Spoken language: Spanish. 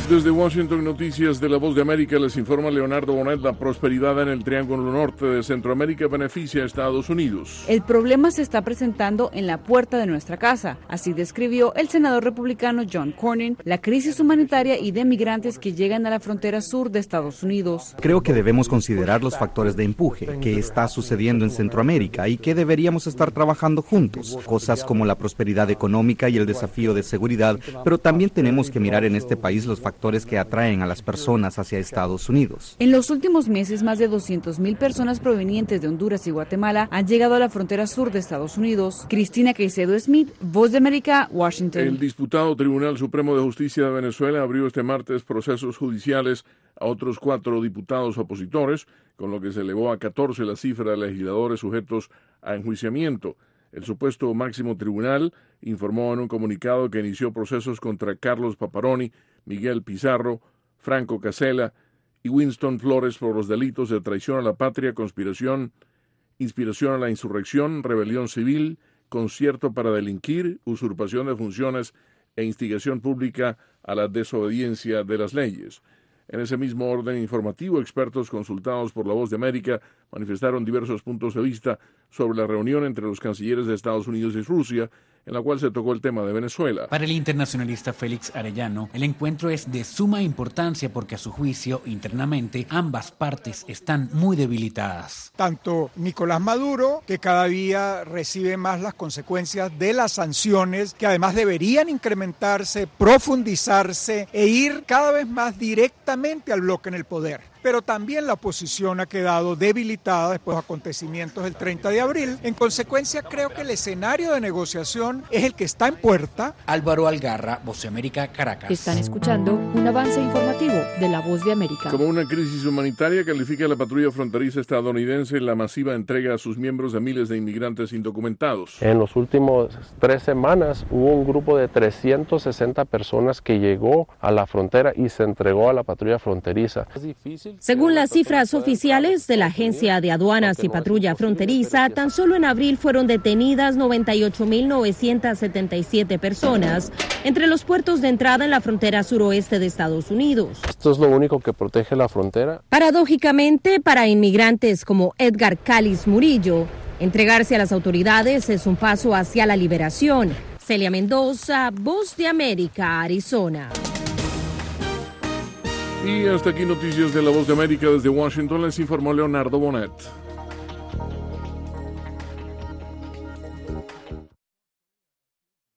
Desde Washington, noticias de La Voz de América, les informa Leonardo Bonet. La prosperidad en el Triángulo Norte de Centroamérica beneficia a Estados Unidos. El problema se está presentando en la puerta de nuestra casa. Así describió el senador republicano John Cornyn la crisis humanitaria y de migrantes que llegan a la frontera sur de Estados Unidos. Creo que debemos considerar los factores de empuje que está sucediendo en Centroamérica y que deberíamos estar trabajando juntos. Cosas como la prosperidad económica y el desafío de seguridad, pero también tenemos que mirar en este país los factores que atraen a las personas hacia Estados Unidos. En los últimos meses, más de 200,000 personas provenientes de Honduras y Guatemala han llegado a la frontera sur de Estados Unidos. Cristina Caicedo Smith, Voz de América, Washington. El disputado Tribunal Supremo de Justicia de Venezuela abrió este martes procesos judiciales a otros 4 diputados opositores, con lo que se elevó a 14 la cifra de legisladores sujetos a enjuiciamiento. El supuesto máximo tribunal informó en un comunicado que inició procesos contra Carlos Paparoni, Miguel Pizarro, Franco Casella y Winston Flores por los delitos de traición a la patria, conspiración, inspiración a la insurrección, rebelión civil, concierto para delinquir, usurpación de funciones e instigación pública a la desobediencia de las leyes. En ese mismo orden informativo, expertos consultados por La Voz de América manifestaron diversos puntos de vista sobre la reunión entre los cancilleres de Estados Unidos y Rusia, en la cual se tocó el tema de Venezuela. Para el internacionalista Félix Arellano, el encuentro es de suma importancia porque a su juicio, internamente, ambas partes están muy debilitadas. Tanto Nicolás Maduro, que cada día recibe más las consecuencias de las sanciones, que además deberían incrementarse, profundizarse e ir cada vez más directamente al bloque en el poder. Pero también la oposición ha quedado debilitada después de los acontecimientos del 30 de abril. En consecuencia, creo que el escenario de negociación es el que está en puerta. Álvaro Algarra, Voz de América, Caracas. Están escuchando un avance informativo de La Voz de América. Como una crisis humanitaria, califica la patrulla fronteriza estadounidense la masiva entrega a sus miembros de miles de inmigrantes indocumentados. En los últimos 3 semanas hubo un grupo de 360 personas que llegó a la frontera y se entregó a la patrulla fronteriza. Es difícil. Según las cifras oficiales de la Agencia de Aduanas y Patrulla Fronteriza, tan solo en abril fueron detenidas 98.977 personas entre los puertos de entrada en la frontera suroeste de Estados Unidos. Esto es lo único que protege la frontera. Paradójicamente, para inmigrantes como Edgar Cáliz Murillo, entregarse a las autoridades es un paso hacia la liberación. Celia Mendoza, Voz de América, Arizona. Y hasta aquí noticias de La Voz de América desde Washington, les informó Leonardo Bonet.